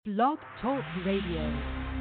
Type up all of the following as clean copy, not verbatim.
Blog Talk Radio.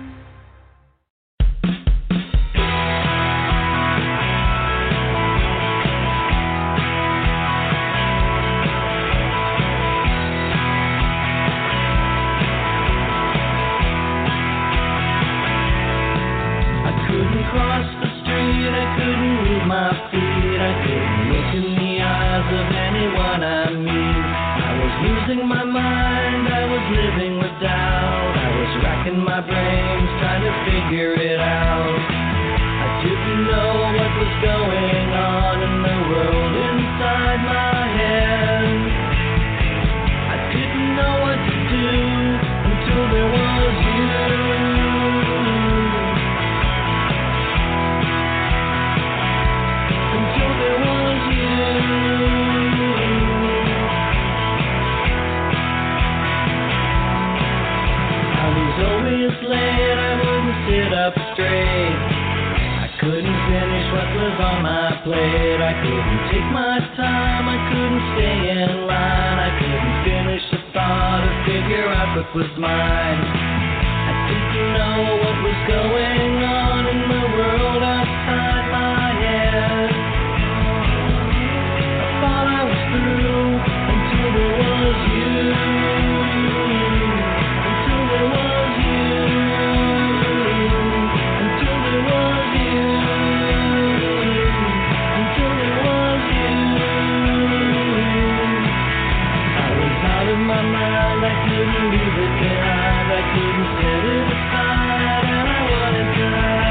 Cross the street, I couldn't move my feet, I couldn't look in the eyes of anyone I meet. I was losing my mind, I was living with doubt, I was racking my brains trying to figure it out. I didn't know what was going on in the world inside my head. I didn't know what to do until there was you. Late, I wouldn't sit up straight. I couldn't finish what was on my plate. I couldn't take my time, I couldn't stay in line. I couldn't finish a thought or figure out what was mine. I didn't know what was going on in the world outside my head. I thought I was through until there was you. Until there was you. My mind, I couldn't leave it behind, I couldn't set it aside, and I wanted to hide.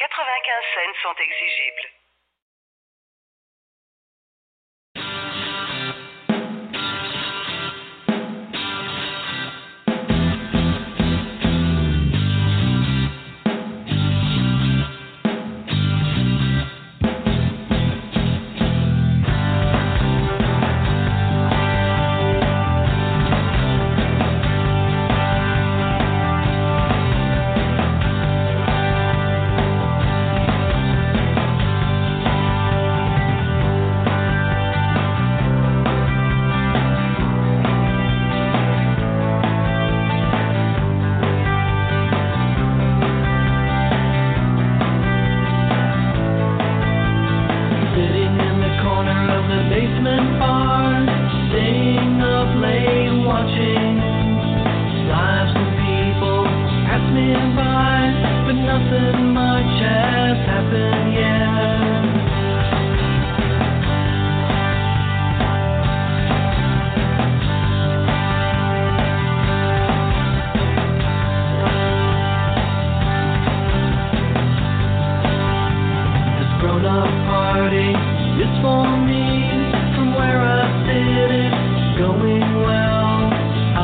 95 cents sont exigibles. For me, from where I sit, it's going well.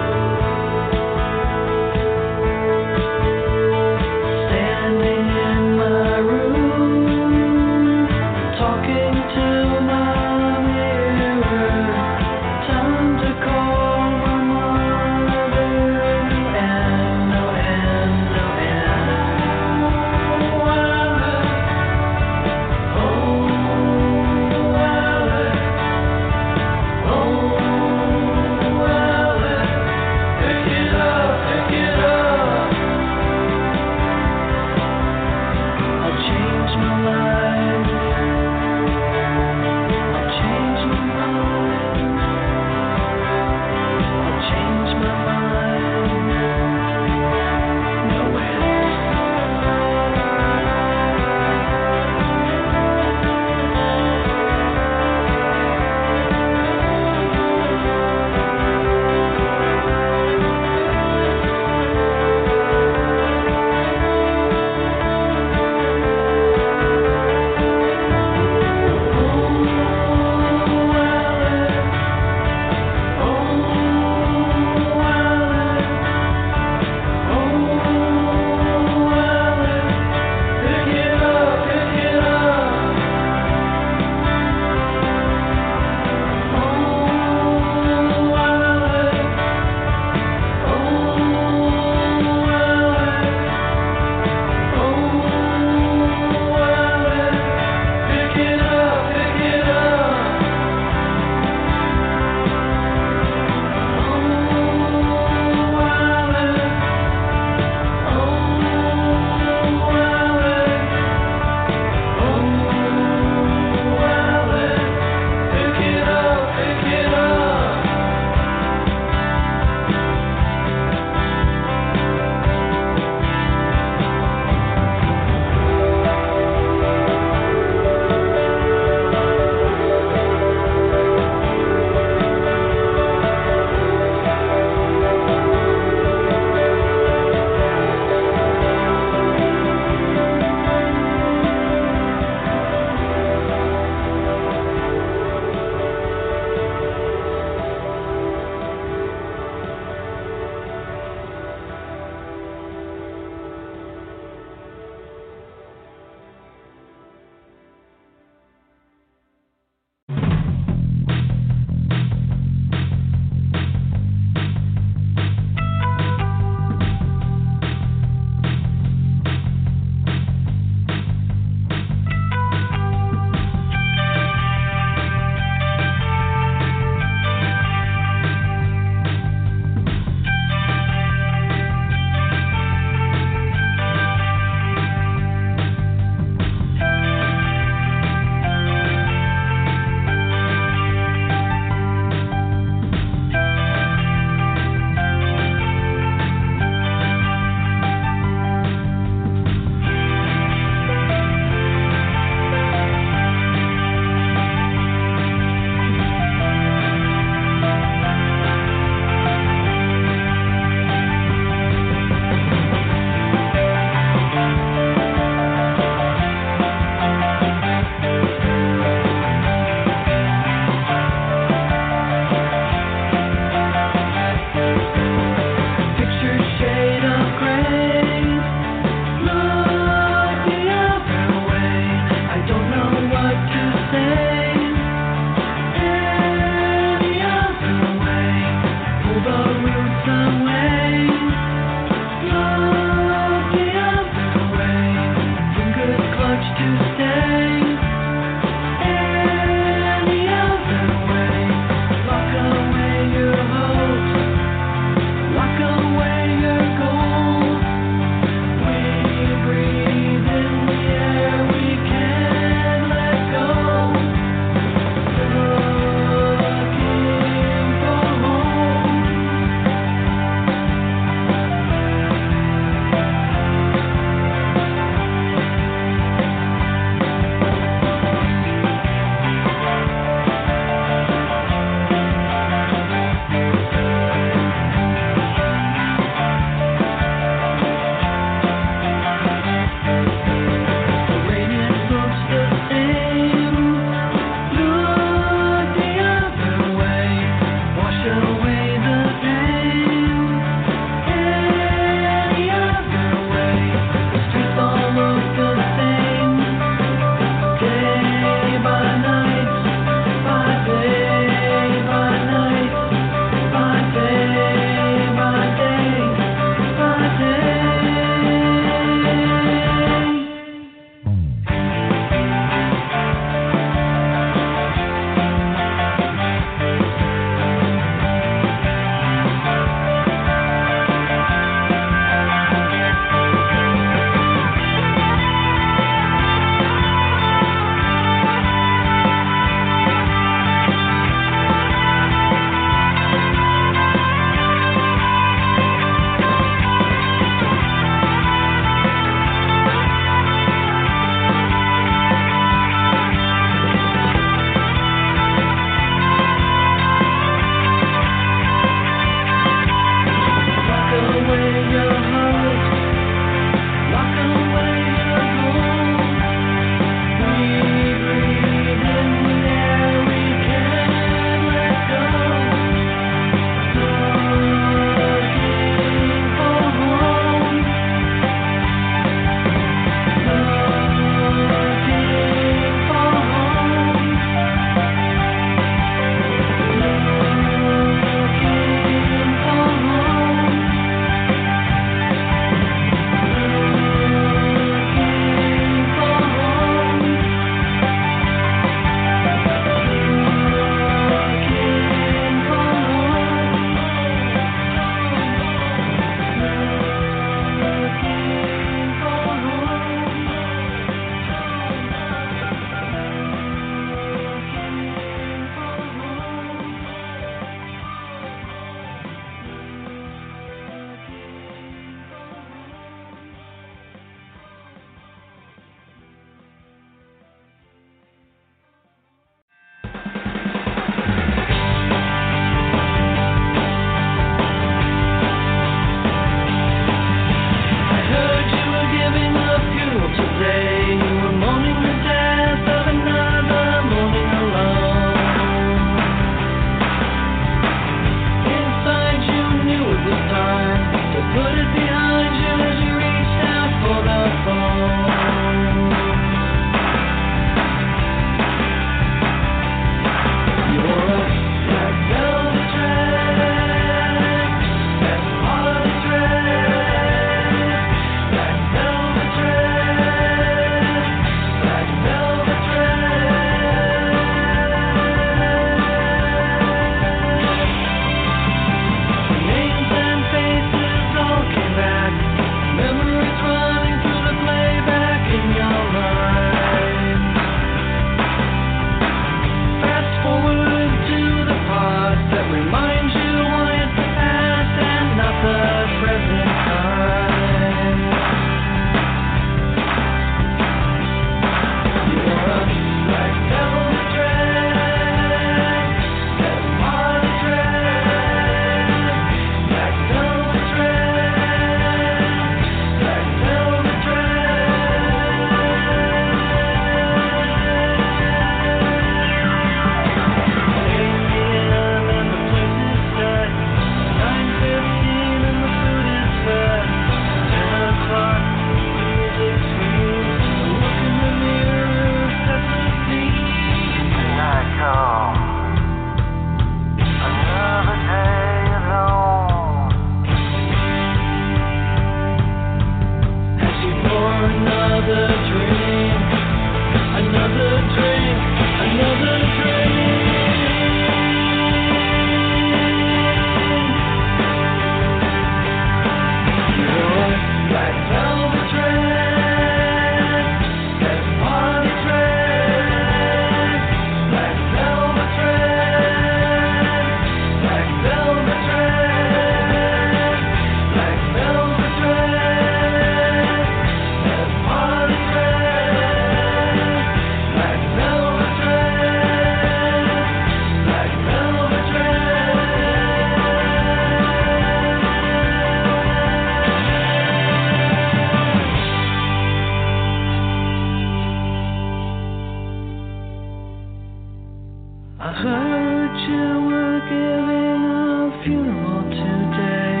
you were giving a funeral today.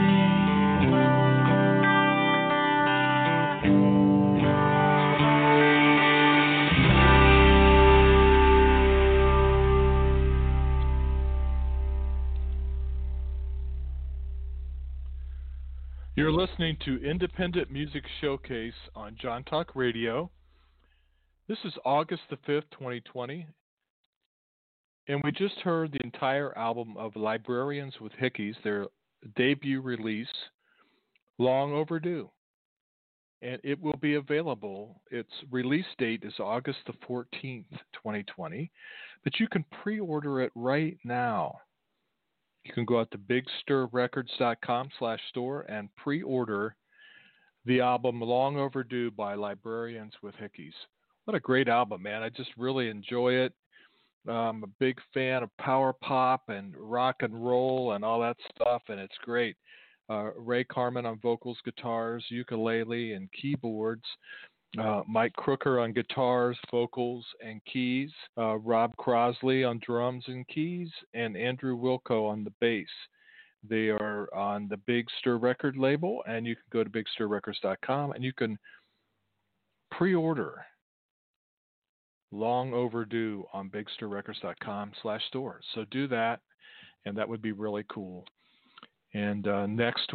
You're listening to Independent Music Showcase on John Talk Radio. This is August the 5th, 2020, and we just heard the entire album of Librarians with Hickeys, their debut release, Long Overdue. And it will be available. Its release date is August the 14th, 2020, but you can pre-order it right now. You can go out to bigstirrecords.com/store and pre-order the album Long Overdue by Librarians with Hickeys. What a great album, man. I just really enjoy it. I'm a big fan of power pop and rock and roll and all that stuff, and it's great. Ray Carmen on vocals, guitars, ukulele, and keyboards. Mike Crooker on guitars, vocals, and keys. Rob Crosley on drums and keys. And Andrew Wilco on the bass. They are on the Big Stir record label, and you can go to bigstirrecords.com and you can pre-order Long Overdue on bigstirrecords.com/store. So do that, and that would be really cool. And next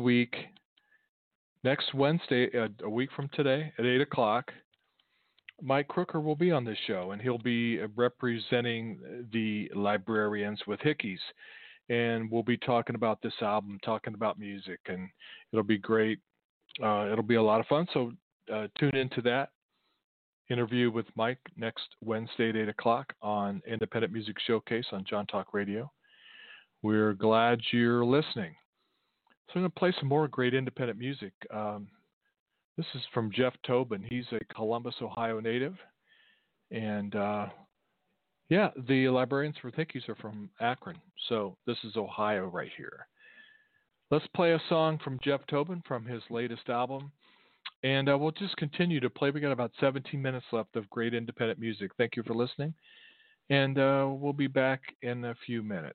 Wednesday, a week from today, at 8 o'clock, Mike Crooker will be on this show, and he'll be representing the Librarians with Hickeys. And we'll be talking about this album, talking about music, and it'll be great. It'll be a lot of fun, so tune into that interview with Mike next Wednesday at 8 o'clock on Independent Music Showcase on John Talk Radio. We're glad you're listening. So I'm going to play some more great independent music. This is from Jeff Tobin. He's a Columbus, Ohio native. And, the Librarians for Hickeys are from Akron. So this is Ohio right here. Let's play a song from Jeff Tobin from his latest album. And we'll just continue to play. We got about 17 minutes left of great independent music. Thank you for listening. And we'll be back in a few minutes.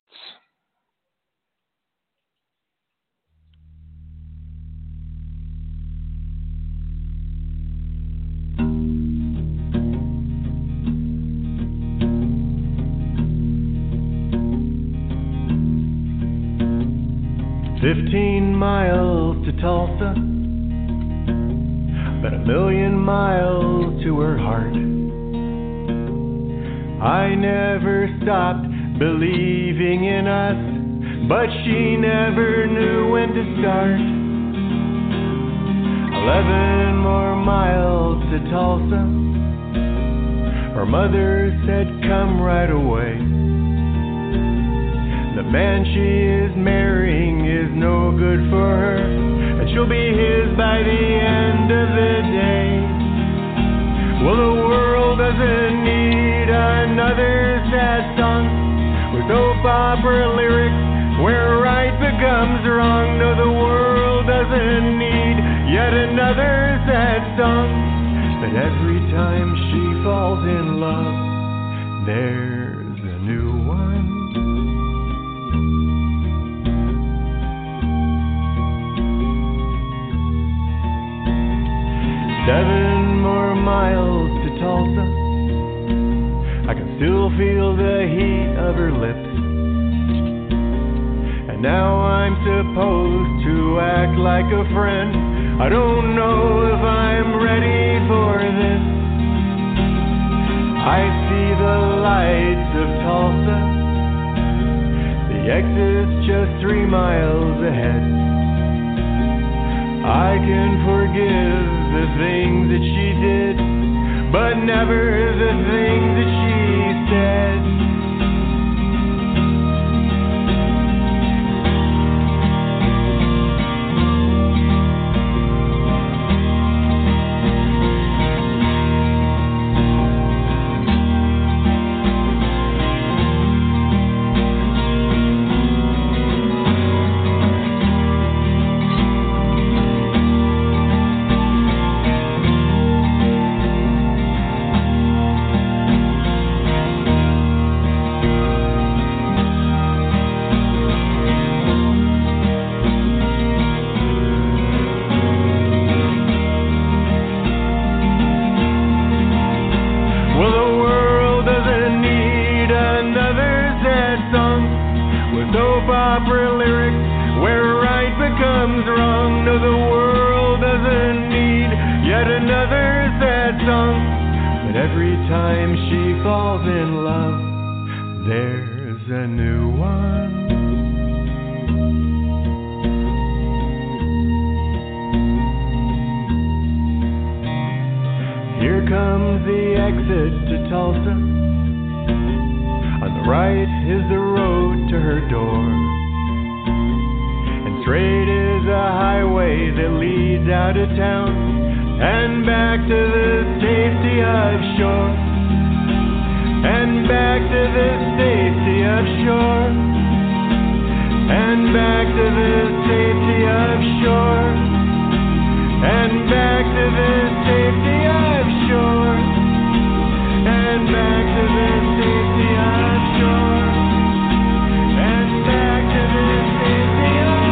$15 miles to Tulsa, but 1,000,000 miles to her heart. I never stopped believing in us, but she never knew when to start. 11 more miles to Tulsa. Her mother said, "Come right away. The man she is marrying is no good for her, and she'll be his by the end of the day." Well, the world doesn't need another sad song with soap opera lyrics where right becomes wrong. No, the world doesn't need yet another sad song, but every time she falls in love, there's a new one. Seven more miles to Tulsa. I can still feel the heat of her lips. And now I'm supposed to act like a friend. I don't know if I'm ready for this. I see the lights of Tulsa. The exit's just 3 miles ahead. I can forgive the things that she did, but never the things that she said. soap opera lyrics where right becomes wrong. No, the world doesn't need yet another sad song. But every time she falls in love, there's a new one. Here comes the exit to Tulsa. On the right is the road to her door, and straight is a highway that leads out of town and back to the safety of shore, and back to the safety of shore, and back to the safety of shore, and back to the safety of shore, and back to the safety of shore, and back to the safety of shore.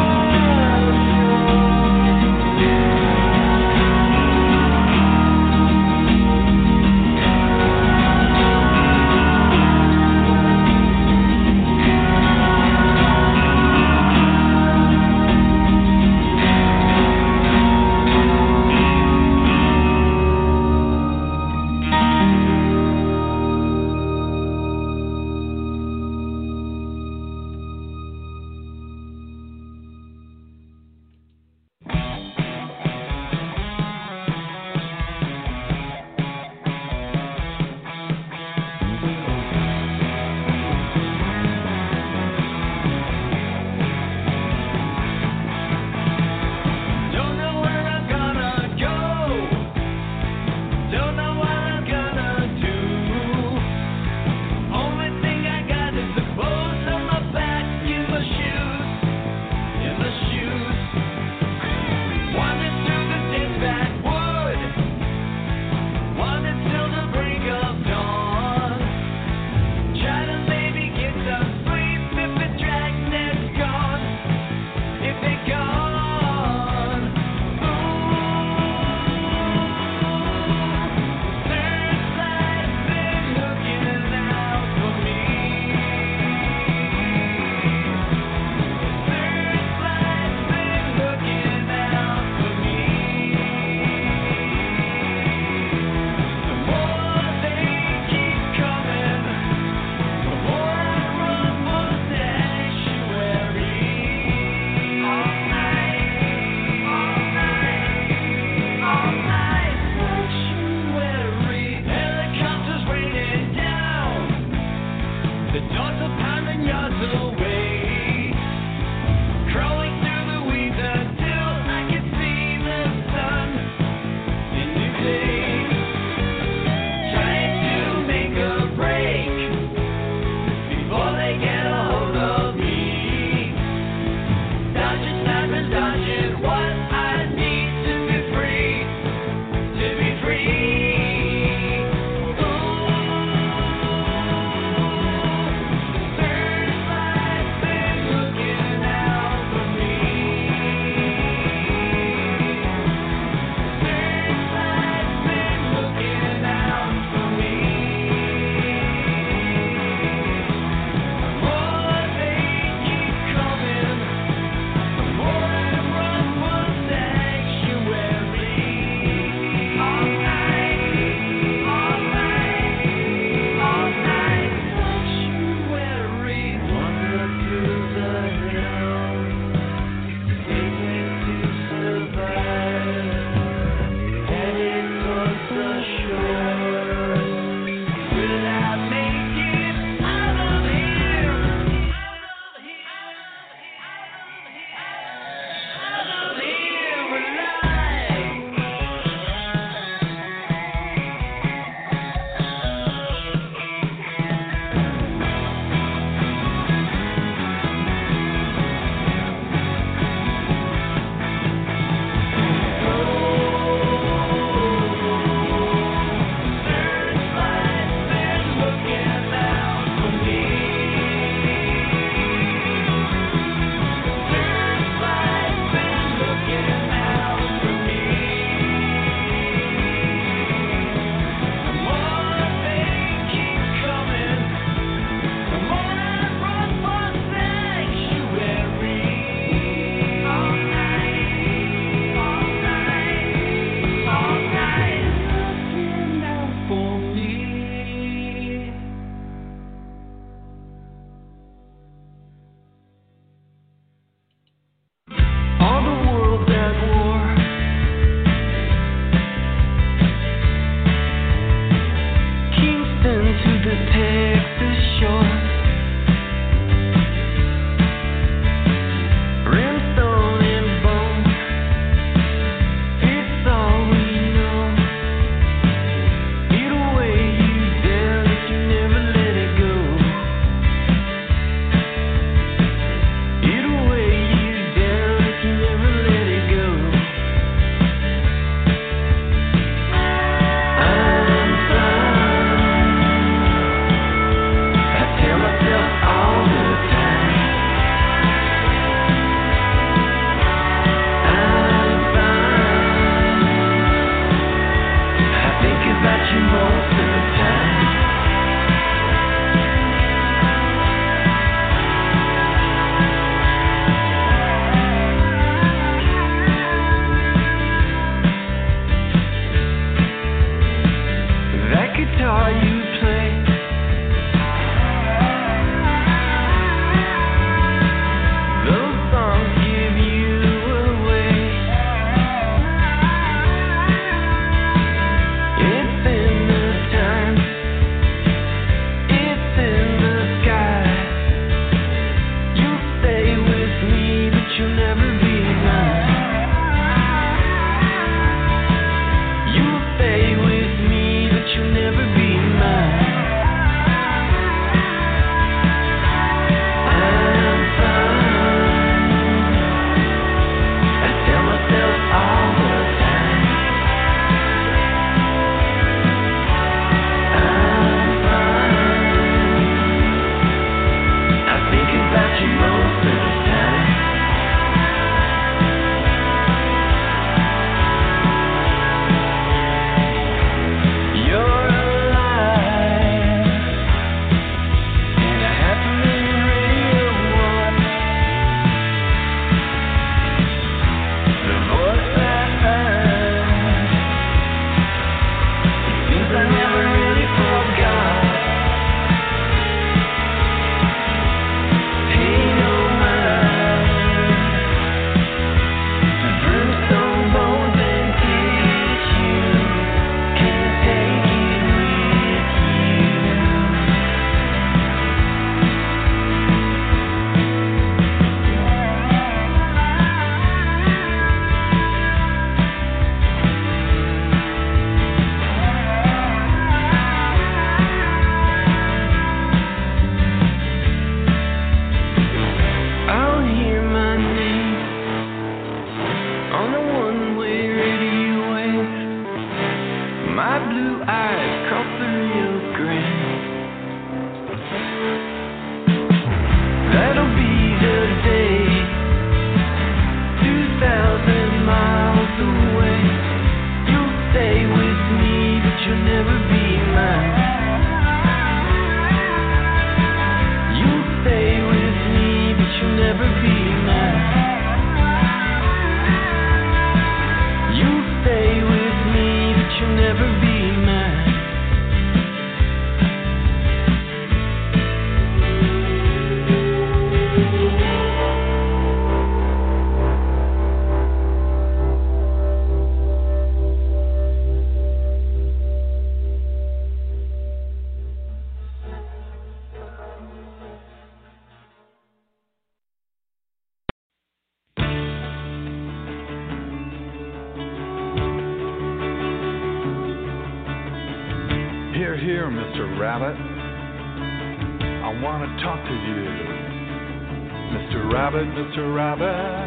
here, Mr. Rabbit. I want to talk to you. Mr. Rabbit, Mr. Rabbit.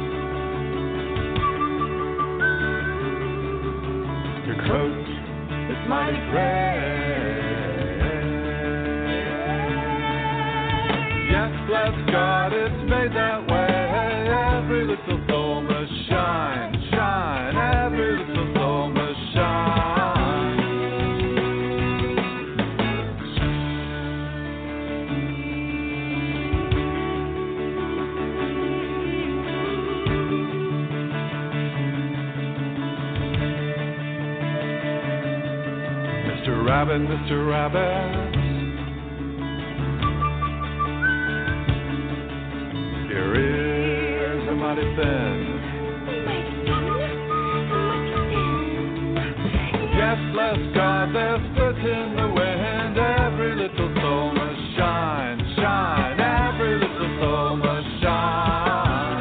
Your coat is mighty gray. Yes, bless God, it's made that way. Every little soul must shine, shine. Every little soul must shine. Mr. Rabbit, Mr. Rabbit. Your ears are mighty thin. Yes, bless God, they're split in the wind. Every little soul must shine, shine. Every little soul must shine.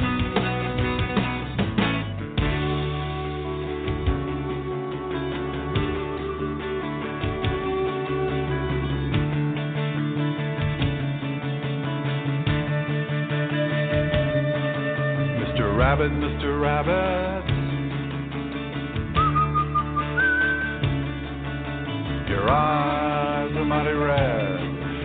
Mr. Rabbit, Mr. Rabbit. Your eyes are mighty red.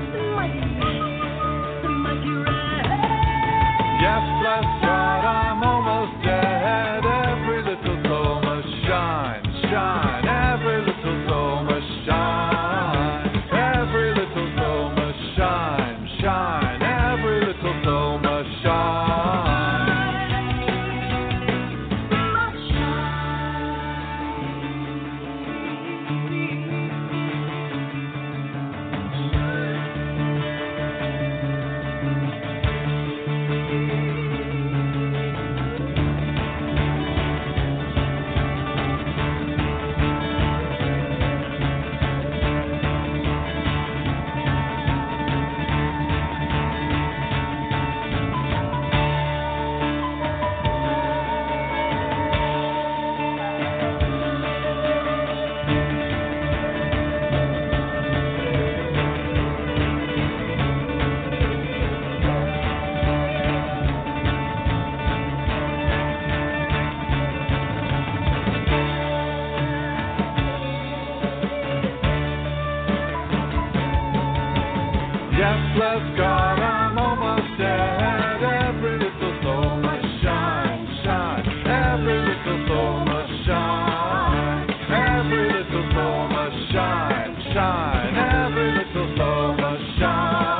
Yes, bless God, I'm almost dead. Every little soul must shine, shine. Every little soul must shine. Every little soul must shine, shine. Every little soul must shine. Yes, bless God, I'm almost dead. Every little soul must shine, shine. Every little soul must shine. Every little soul must shine, shine. Every little soul must shine.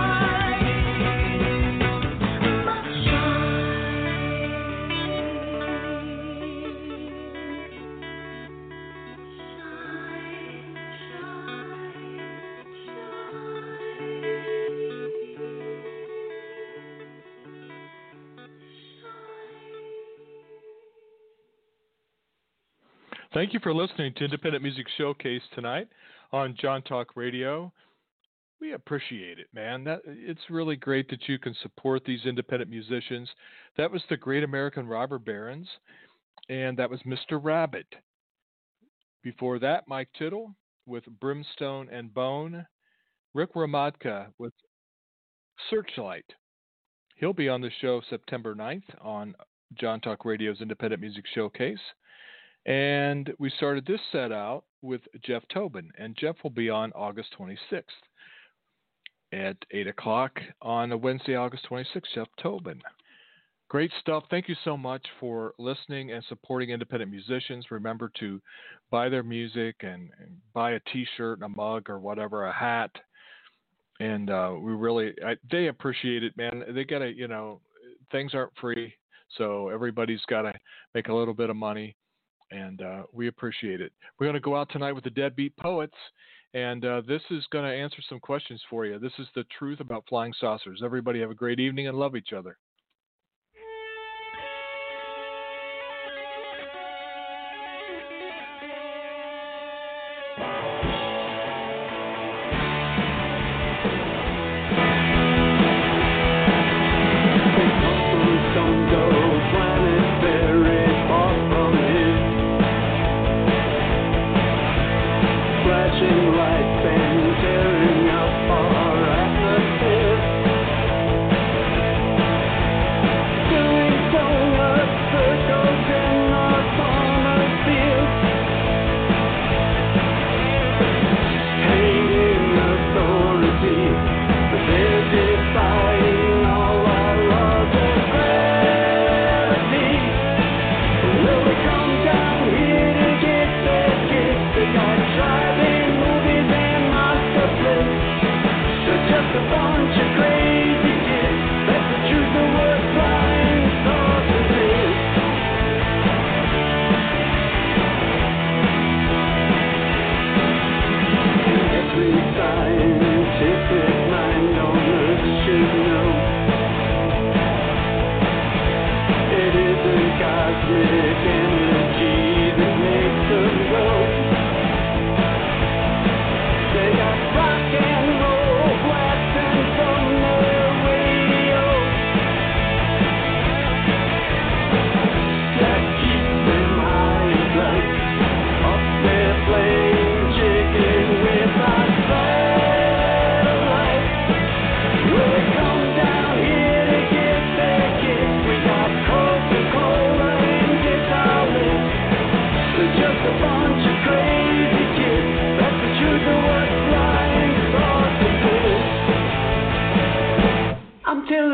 Thank you for listening to Independent Music Showcase tonight on John Talk Radio. We appreciate it, man. It's really great that you can support these independent musicians. That was the Great American Robber Barons, and that was Mr. Rabbit. Before that, Mike Tittle with Brimstone and Bone. Rick Ramadka with Searchlight. He'll be on the show September 9th on John Talk Radio's Independent Music Showcase. And we started this set out with Jeff Tobin, and Jeff will be on August 26th at 8 o'clock on a Wednesday, August 26th, Jeff Tobin. Great stuff. Thank you so much for listening and supporting independent musicians. Remember to buy their music and buy a T-shirt and a mug or whatever, a hat. And they appreciate it, man. They got to, things aren't free, so everybody's got to make a little bit of money. And we appreciate it. We're going to go out tonight with the Deadbeat Poets, and this is going to answer some questions for you. This is the truth about flying saucers. Everybody have a great evening and love each other. Flashing lights.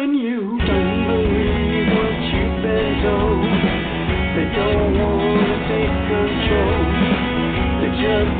when you don't believe what you've been told. They don't want to take control. They just